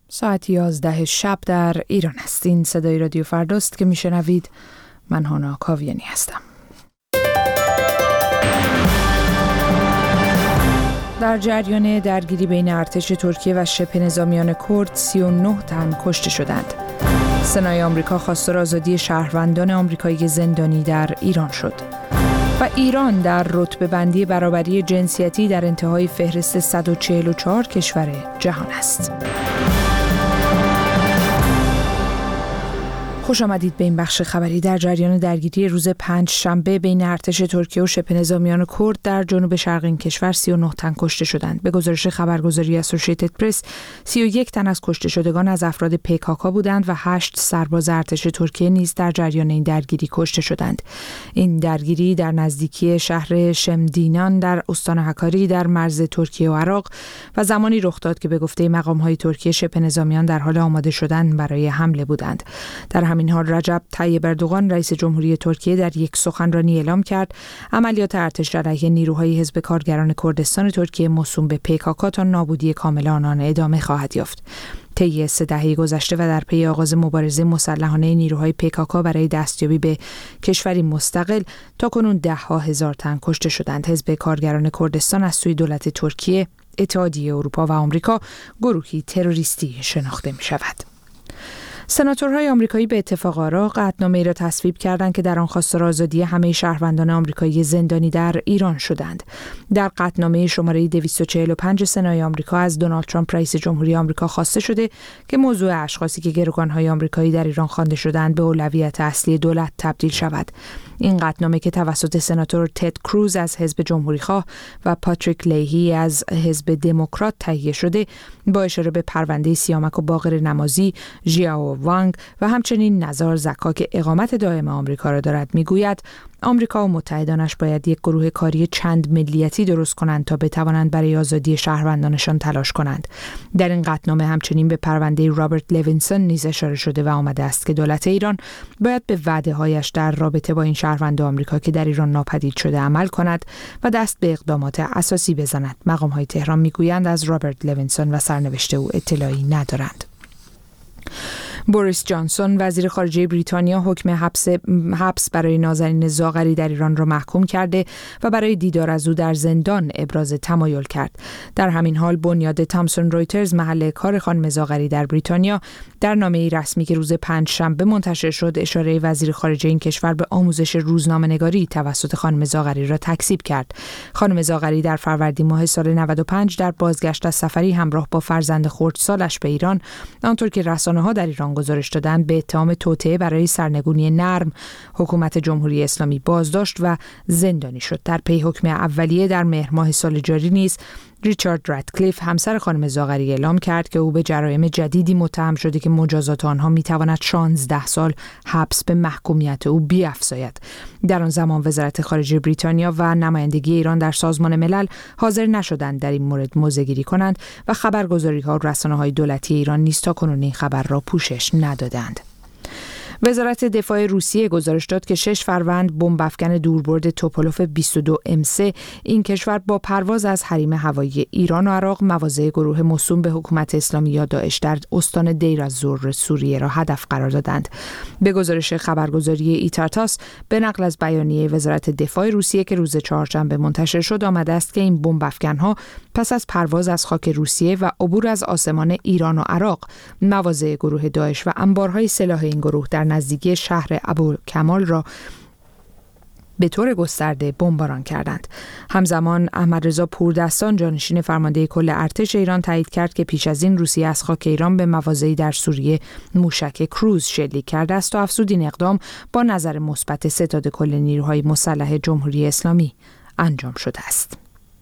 ساعت 11 شب در ایران هستین. صدای رادیو فرداست که میشنوید. من هانا کاویانی هستم. در جریان درگیری بین ارتش ترکیه و شبه نظامیان کرد 39 تن کشته شدند. سنای آمریکا خواستار آزادی شهروندان آمریکایی زندانی در ایران شد. و ایران در رتبه بندی برابری جنسیتی در انتهای فهرست 144 کشور جهان است. خوش آمدید به این بخش خبری. در جریان درگیری روز پنجشنبه بین ارتش ترکیه و شبه نظامیان کرد در جنوب شرق این کشور 39 تن کشته شدند. به گزارش خبرگزاری اسوسییتد پرس 31 تن از کشته شدگان از افراد PKK بودند و 8 سرباز ارتش ترکیه نیز در جریان این درگیری کشته شدند. این درگیری در نزدیکی شهر شمدینان در استان هکاری در مرز ترکیه و عراق و زمانی رخ داد که به گفته مقام‌های ترکیه شبه نظامیان در حال آماده شدن برای حمله بودند. در همین حال رجب طیب اردوغان رئیس جمهوری ترکیه در یک سخنرانی اعلام کرد عملیات ارتش علیه نیروهای حزب کارگران کردستان ترکیه موسوم به PKK تا نابودی کامل آنان ادامه خواهد یافت. طی 3 دهه گذشته و در پی آغاز مبارزه مسلحانه نیروهای PKK برای دستیابی به کشوری مستقل تاکنون 10,000 تن کشته شدند. حزب کارگران کردستان از سوی دولت ترکیه، اتحادیه اروپا و آمریکا گروهی تروریستی شناخته می شود. سناتورهای آمریکایی به اتفاق آرا قطعنامه‌ای را تصویب کردند که در آن خواستار آزادی همه شهروندان آمریکایی زندانی در ایران شدند. در قطعنامه شماره 245 سنای آمریکا از دونالد ترامپ رئیس جمهوری آمریکا خواسته شده که موضوع اشخاصی که گروگان‌های آمریکایی در ایران خوانده شدند به اولویت اصلی دولت تبدیل شود. این قطعنامه که توسط سناتور تد کروز از حزب جمهوریخواه و پاتریک لیهی از حزب دموکرات تهیه شده، با اشاره به پرونده سیامک و باقر نمازی، ژیائو وانگ و همچنین نزار زکا که اقامت دائم آمریکا را دارد، میگوید آمریکا و متحدانش باید یک گروه کاری چند ملیتی درست کنند تا بتوانند برای آزادی شهروندانشان تلاش کنند. در این قطعنامه همچنین به پرونده رابرت لوینسون نیز اشاره شده و آمده است که دولت ایران باید به وعده‌هایش در رابطه با این شهروند آمریکا که در ایران ناپدید شده عمل کند و دست به اقدامات اساسی بزند. مقام‌های تهران میگویند از رابرت لوینسون و سرنوشت او اطلاعی ندارند. بوریس جانسون وزیر خارجه بریتانیا حکم حبس برای نازنین زاغری در ایران را محکوم کرده و برای دیدار از او در زندان ابراز تمایل کرد. در همین حال بنیاد تامسون رویترز محل کار خانم زاغری در بریتانیا در نامه‌ای رسمی که روز پنجشنبه منتشر شد اشاره وزیر خارجه این کشور به آموزش روزنامه‌نگاری توسط خانم زاغری را تکذیب کرد. خانم زاغری در فروردین ماه سال 95 در بازگشت از سفری همراه با فرزند خردسالش به ایران، آنطور که رسانه‌ها در ایران گزارش دادند، به اتهام توطئه برای سرنگونی نرم حکومت جمهوری اسلامی بازداشت و زندانی شد. در پی حکم اولیه در مهر ماه سال جاری نیز ریچارد رادکلیف همسر خانم زاغری اعلام کرد که او به جرایم جدیدی متهم شده که مجازات آنها میتواند 16 سال حبس به محکومیت او بیفزاید. در آن زمان وزارت خارجه بریتانیا و نمایندگی ایران در سازمان ملل حاضر نشدند در این مورد موضع‌گیری کنند و خبرگزاری‌ها و رسانه‌های دولتی ایران نیز تاکنون این خبر را پوشش ندادند. وزارت دفاع روسیه گزارش داد که 6 فروند بمب افکن دوربرد توپولوف 22M3 این کشور با پرواز از حریم هوایی ایران و عراق مواضع گروه موسوم به حکومت اسلامی یا داعش در استان دیر الزور سوریه را هدف قرار دادند. به گزارش خبرگزاری ایتارتاس به نقل از بیانیه وزارت دفاع روسیه که روز چهارشنبه منتشر شد آمده است که این بمب افکن‌ها پس از پرواز از خاک روسیه و عبور از آسمان ایران و عراق مواضع گروه داعش و انبارهای سلاح این گروه در نزدیکی شهر ابوالکمال را به طور گسترده بمباران کردند. همزمان احمد رضا پوردستان جانشین فرمانده کل ارتش ایران تایید کرد که پیش از این روسیه از خاک ایران به مواضعی در سوریه موشک کروز شلیک کرده است و افزود این اقدام با نظر مثبت ستاد کل نیروهای مسلح جمهوری اسلامی انجام شده است.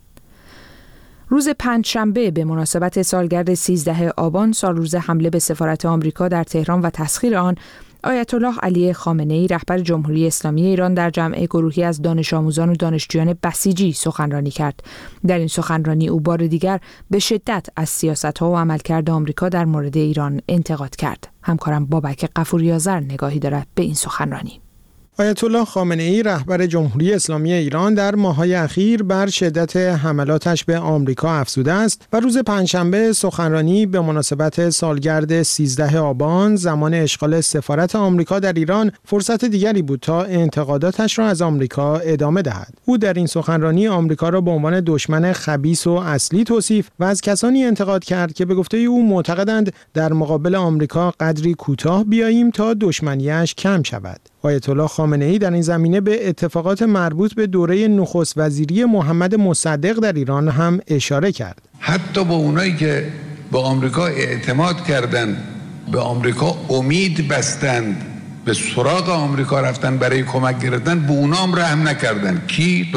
روز پنجشنبه به مناسبت سالگرد 13 آبان سال روز حمله به سفارت آمریکا در تهران و تسخیر آن، آیت الله علی خامنه‌ای رهبر جمهوری اسلامی ایران در جمع گروهی از دانش آموزان و دانشجویان بسیجی سخنرانی کرد. در این سخنرانی او بار دیگر به شدت از سیاست‌ها و عملکرد آمریکا در مورد ایران انتقاد کرد. همکارم بابک غفوری آذر نگاهی دارد به این سخنرانی. آیت الله خامنه‌ای رهبر جمهوری اسلامی ایران در ماه‌های اخیر بر شدت حملاتش به آمریکا افزوده است و روز پنجشنبه سخنرانی به مناسبت سالگرد 13 آبان زمان اشغال سفارت آمریکا در ایران فرصت دیگری بود تا انتقاداتش را از آمریکا ادامه دهد. او در این سخنرانی آمریکا را به عنوان دشمن خبیث و اصلی توصیف و از کسانی انتقاد کرد که به گفته او معتقدند در مقابل آمریکا قدری کوتاه بیاییم تا دشمنیش کم شود. آیت الله خامنه‌ای در این زمینه به اتفاقات مربوط به دوره نخست وزیری محمد مصدق در ایران هم اشاره کرد. حتی با اونایی که به آمریکا اعتماد کردند، به آمریکا امید بستند، به سراغ آمریکا رفتن برای کمک گرفتن، به اونا هم رحم نکردند. کی؟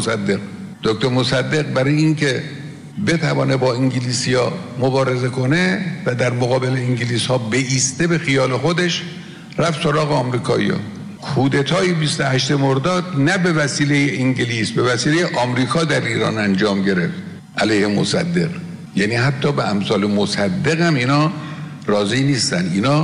دکتر مصدق برای اینکه بتوانه با انگلیسی‌ها مبارزه کنه و در مقابل انگلیس‌ها بایسته به خیال خودش رفت سراغ آمریکایی‌ها. کودتای 28 مرداد نه به وسیله انگلیس، به وسیله آمریکا در ایران انجام گرفت علیه مصدق. یعنی حتی به امثال مصدق هم اینا راضی نیستن، اینا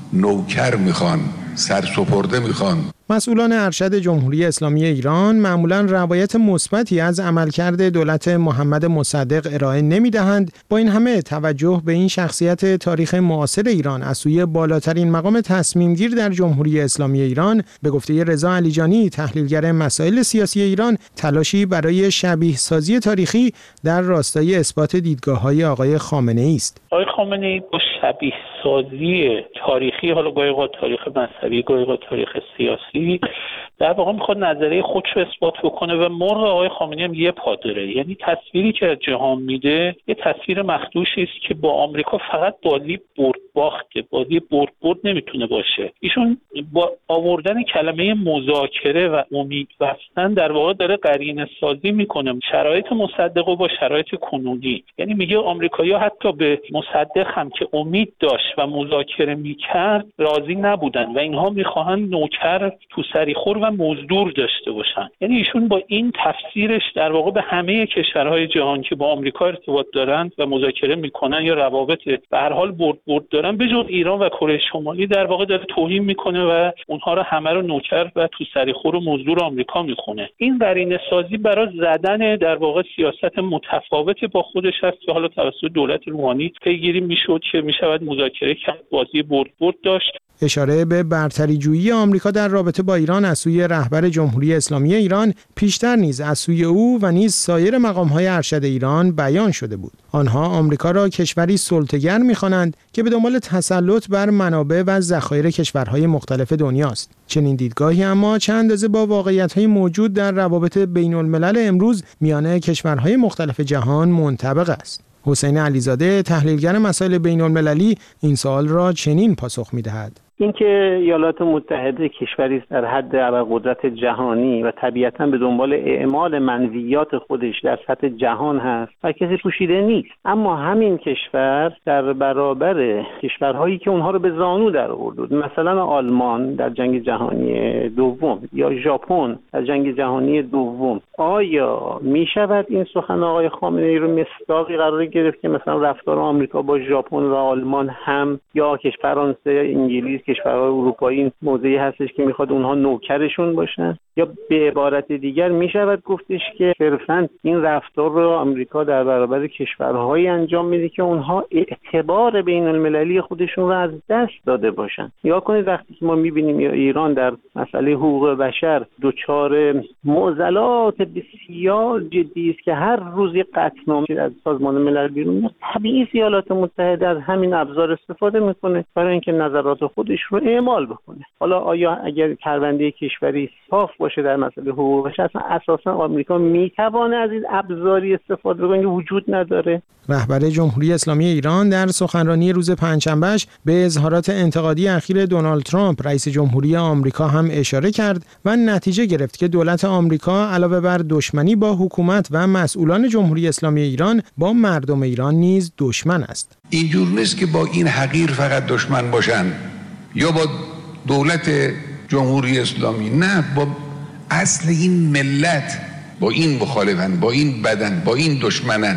نوکر میخوان، سرسپرده میخوان. مسئولان ارشد جمهوری اسلامی ایران معمولاً روایت مثبتی از عملکرد دولت محمد مصدق ارائه نمی‌دهند. با این همه توجه به این شخصیت تاریخ معاصر ایران از سوی بالاترین مقام تصمیمگیر در جمهوری اسلامی ایران، به گفته رضا علیجانی تحلیلگر مسائل سیاسی ایران، تلاشی برای شبیه سازی تاریخی در راستای اثبات دیدگاه‌های آقای خامنه‌ای است. آقای خامنه‌ای با شبیه سازی تاریخی، حالا گاهی اوقات تاریخ مذهبی، گاهی اوقات تاریخ سیاسی، در واقع میخواد نظریه خودش رو اثبات بکنه و مرغ آقای خامنه‌ای هم یه پا داره. یعنی تصویری که از جهان میده یه تصویر مخدوشی است که با آمریکا فقط بازی برد باخته، بازی برد نمیتونه باشه. ایشون با آوردن کلمه مذاکره و امید بستن در واقع داره قرینه سازی میکنه شرایط مصدق با شرایط کنونی. یعنی میگه آمریکایی‌ها حتی به مصدق هم که امید داشت و مذاکره میکرد راضی نبودن و اینها میخواهن نوکر تو سریخور و مزدور داشته باشن. یعنی ایشون با این تفسیرش در واقع به همه کشورهای جهان که با آمریکا ارتباط دارن و مذاکره میکنن یا روابط به هر حال برد دارن، به جز ایران و کره شمالی، در واقع داره توهین میکنه و اونها رو همه رو نوکر و تو سریخور و مزدور آمریکا میخونه. این قرینه سازی برای زدن در واقع سیاست متفاوت با خودش هست که حالا توسط دولت روحانی پیگیری میشد که میشود مذاکره کرد، بازی برد داشت. اشاره به برتری جویی آمریکا در رابطه با ایران از سوی رهبر جمهوری اسلامی ایران پیشتر نیز از سوی او و نیز سایر مقام‌های ارشد ایران بیان شده بود. آنها آمریکا را کشوری سلطه‌گر می‌خوانند که به دنبال تسلط بر منابع و ذخایر کشورهای مختلف دنیاست. چنین دیدگاهی اما چند اندازه با واقعیت‌های موجود در روابط بین‌الملل امروز میان کشورهای مختلف جهان منطبق است. حسین علیزاده تحلیلگر مسائل بین‌المللی این سوال را چنین پاسخ می‌دهد: اینکه ایالات متحده کشوری است در حد ابرقدرت جهانی و طبیعتاً به دنبال اعمال منویات خودش در سطح جهان هست و کسی پوشیده نیست، اما همین کشور در برابر کشورهایی که اونها رو به زانو در آورد، مثلا آلمان در جنگ جهانی دوم یا ژاپن در جنگ جهانی دوم، آیا می شود این سخن آقای خامنه‌ای رو مصداقی قرار گرفت که مثلا رفتار آمریکا با ژاپن و آلمان هم یا فرانسه، انگلیس، کشورهای اروپایی این موضعی هستش که میخواد اونها نوکرشون باشن؟ یا به عبارت دیگر میشود گفتش که صرفاً این رفتار رو آمریکا در برابر کشورهایی انجام میده که اونها اعتبار بین المللی خودشون رو از دست داده باشن؟ یا کنید وقتی که ما میبینیم یا ایران در مسئله حقوق بشر دچار معضلات بسیار جدی است که هر روز قطعنامه از سازمان ملل بیرون میاد، طبیعی ایالات متحده از همین ابزار استفاده میکنه برای اینکه نظرات خودش رو اعمال بکنه. حالا آیا اگر پرونده کشوری صاف باشه در مسئله حقوق بشر، اساسا آمریکا میتونه از این ابزاری استفاده بکنه که وجود نداره؟ رهبر جمهوری اسلامی ایران در سخنرانی روز پنجشنبهش به اظهارات انتقادی اخیر دونالد ترامپ رئیس جمهوری آمریکا هم اشاره کرد و نتیجه گرفت که دولت آمریکا علاوه بر دشمنی با حکومت و مسئولان جمهوری اسلامی ایران با مردم ایران نیز دشمن است. اینجور نیست که با این حقیر فقط دشمن باشن یا با دولت جمهوری اسلامی، نه، با اصل این ملت، با این مخالفن، با این بدن، با این دشمنن.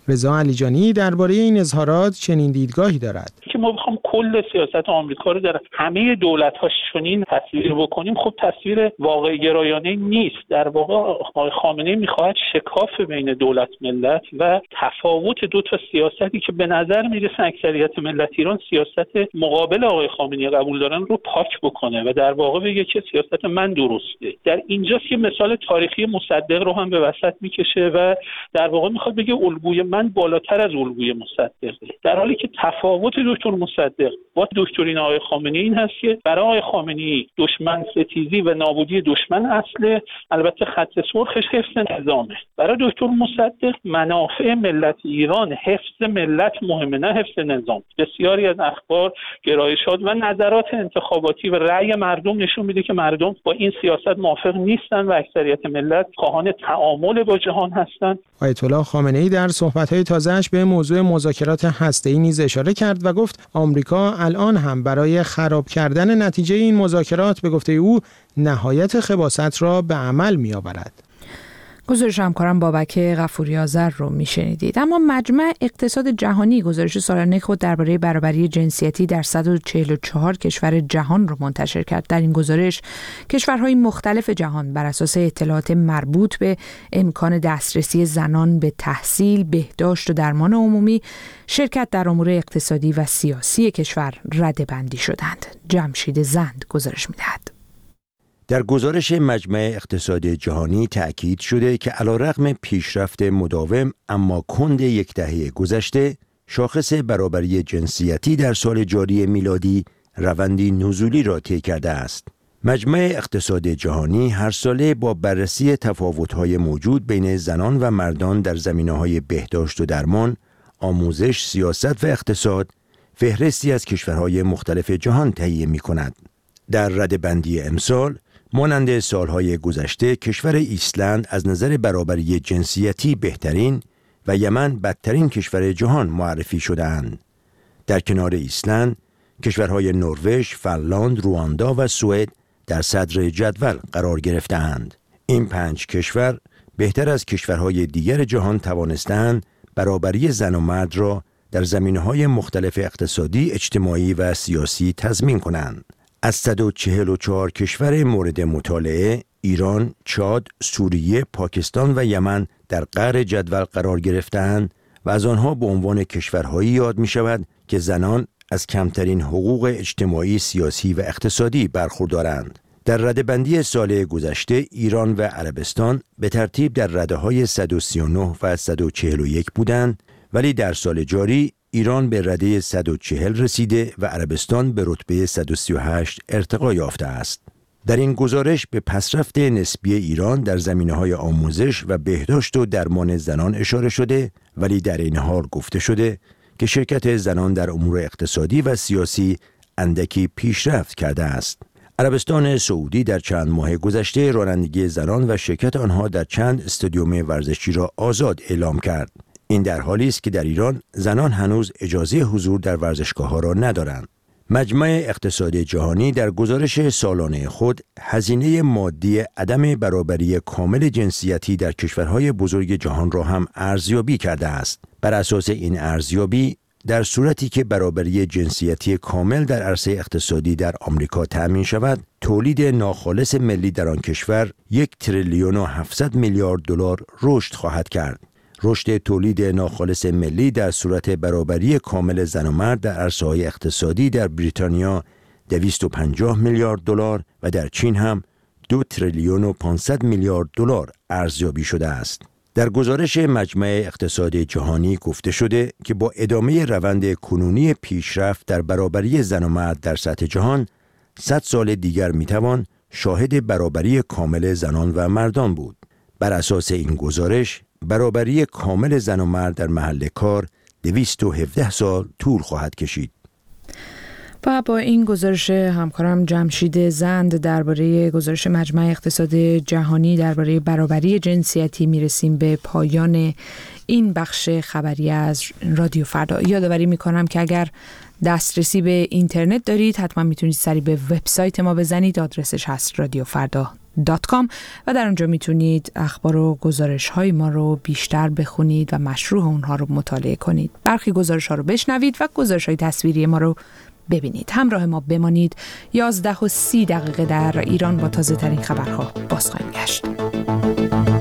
رضا علیجانی درباره این اظهارات چنین دیدگاهی دارد که ما بخوام کل سیاست آمریکا رو در همه دولت‌ها چنین تصویر بکنیم، خب تصویر واقع گرایانه نیست. در واقع آقای خامنه‌ای می‌خواهد شکاف بین دولت ملت و تفاوت دو تا سیاستی که به نظر میرسه اکثریت ملت ایران سیاست مقابل آقای خامنه‌ای قبول دارن رو پاک بکنه و در واقع بگه که سیاست من درسته. در اینجاست که مثال تاریخی مصدق رو هم به وسط میکشه و در واقع میخواد بگه الگوی من بالاتر از الگوی مصدقه، در حالی که تفاوت دکتر مصدق با دکترین آقای خامنه‌ای این هست که برای آقای خامنه‌ای دشمن ستیزی و نابودی دشمن اصله، البته خط سرخش حفظ نظامه. برای دکتر مصدق منافع ملت ایران، حفظ ملت مهمه نه حفظ نظام. بسیاری از اخبار، گرایشات و نظرات انتخاباتی و رأی مردم نشون میده که مردم با این سیاست موافق نیستن و اکثریت ملت خواهان تعامل با جهان هستند. آیت الله خامنه‌ای در صحبت‌های تازه‌اش به موضوع مذاکرات هسته‌ای نیز اشاره کرد و گفت آمریکا الان هم برای خراب کردن نتیجه این مذاکرات به گفته او نهایت خباثت را به عمل می‌آورد. گزارش همکارم بابک غفوری آذر رو میشنیدید. اما مجمع اقتصاد جهانی گزارش سالانه خود درباره برابری جنسیتی در 144 کشور جهان رو منتشر کرد. در این گزارش کشورهای مختلف جهان بر اساس اطلاعات مربوط به امکان دسترسی زنان به تحصیل، بهداشت و درمان عمومی، شرکت در امور اقتصادی و سیاسی کشور رده‌بندی شدند. جمشید زند گزارش می‌دهد. در گزارش مجمع اقتصاد جهانی تأکید شده که علیرغم پیشرفت مداوم اما کند یک دهه گذشته، شاخص برابری جنسیتی در سال جاری میلادی روندی نزولی را طی کرده است. مجمع اقتصاد جهانی هر ساله با بررسی تفاوت‌های موجود بین زنان و مردان در زمینه‌های بهداشت و درمان، آموزش، سیاست و اقتصاد، فهرستی از کشورهای مختلف جهان تهیه می‌کند. در رده‌بندی امسال مانند سالهای گذشته کشور ایسلند از نظر برابری جنسیتی بهترین و یمن بدترین کشور جهان معرفی شده‌اند. در کنار ایسلند کشورهای نروژ، فنلاند، رواندا و سوئد در صدر جدول قرار گرفته‌اند. این 5 کشور بهتر از کشورهای دیگر جهان توانستند برابری زن و مرد را در زمینه‌های مختلف اقتصادی، اجتماعی و سیاسی تضمین کنند. از 144 کشور مورد مطالعه، ایران، چاد، سوریه، پاکستان و یمن در قعر جدول قرار گرفته‌اند و از آنها به عنوان کشورهایی یاد می شود که زنان از کمترین حقوق اجتماعی، سیاسی و اقتصادی برخوردارند. در رده‌بندی سال گذشته ایران و عربستان به ترتیب در رده‌های 139 و 141 بودند، ولی در سال جاری ایران به رده 140 رسیده و عربستان به رتبه 138 ارتقا یافته است. در این گزارش به پسرفت نسبی ایران در زمینه‌های آموزش و بهداشت و درمان زنان اشاره شده، ولی در این حال گفته شده که شرکت زنان در امور اقتصادی و سیاسی اندکی پیشرفت کرده است. عربستان سعودی در چند ماه گذشته رانندگی زنان و شرکت آنها در چند استادیوم ورزشی را آزاد اعلام کرد. این در حالی است که در ایران زنان هنوز اجازه حضور در ورزشگاه‌ها را ندارند. مجمع اقتصاد جهانی در گزارش سالانه خود هزینه مادی عدم برابری کامل جنسیتی در کشورهای بزرگ جهان را هم ارزیابی کرده است. بر اساس این ارزیابی در صورتی که برابری جنسیتی کامل در عرصه اقتصادی در آمریکا تأمین شود، تولید ناخالص ملی در آن کشور 1,700,000,000,000 دلار رشد خواهد کرد. رشد تولید ناخالص ملی در صورت برابری کامل زن و مرد در عرصه‌های اقتصادی در بریتانیا 250,000,000,000 دلار و در چین هم 2,500,000,000,000 دلار ارزیابی شده است. در گزارش مجمع اقتصاد جهانی گفته شده که با ادامه روند کنونی پیشرفت در برابری زن و مرد در سطح جهان، 100 سال دیگر میتوان شاهد برابری کامل زنان و مردان بود. بر اساس این گزارش، برابری کامل زن و مرد در محل کار 217 سال طول خواهد کشید. و با این گزارش همکارم جمشید زند درباره گزارش مجمع اقتصاد جهانی درباره برابری جنسیتی میرسیم به پایان این بخش خبری از رادیو فردا. یادآوری میکنم که اگر دسترسی به اینترنت دارید حتما میتونید سری به وبسایت ما بزنید. آدرسش هست radiofrda.org. و در اونجا میتونید اخبار و گزارش های ما رو بیشتر بخونید و مشروح اونها رو مطالعه کنید. برخی گزارش ها رو بشنوید و گزارش های تصویری ما رو ببینید. همراه ما بمانید. 11:30 در ایران با تازه ترین خبرها باز خواهیم گشت.